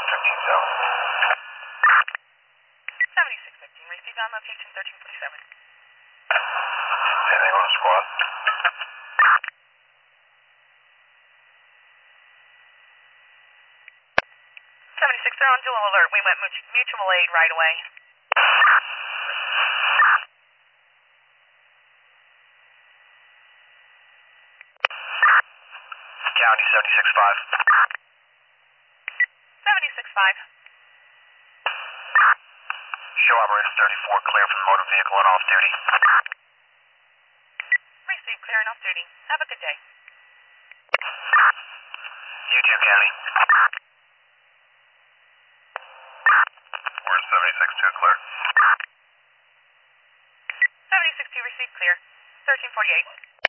7615, received on location 1347. Anything on the squad? 76, they're on dual alert. We went mutual aid right away. County 76-5. 76-5. Show operator 34, clear from the motor vehicle and off duty. Received, clear and off duty. Have a good day. You too, County. We're 76-2, clear. 76-2, received, clear. 1348.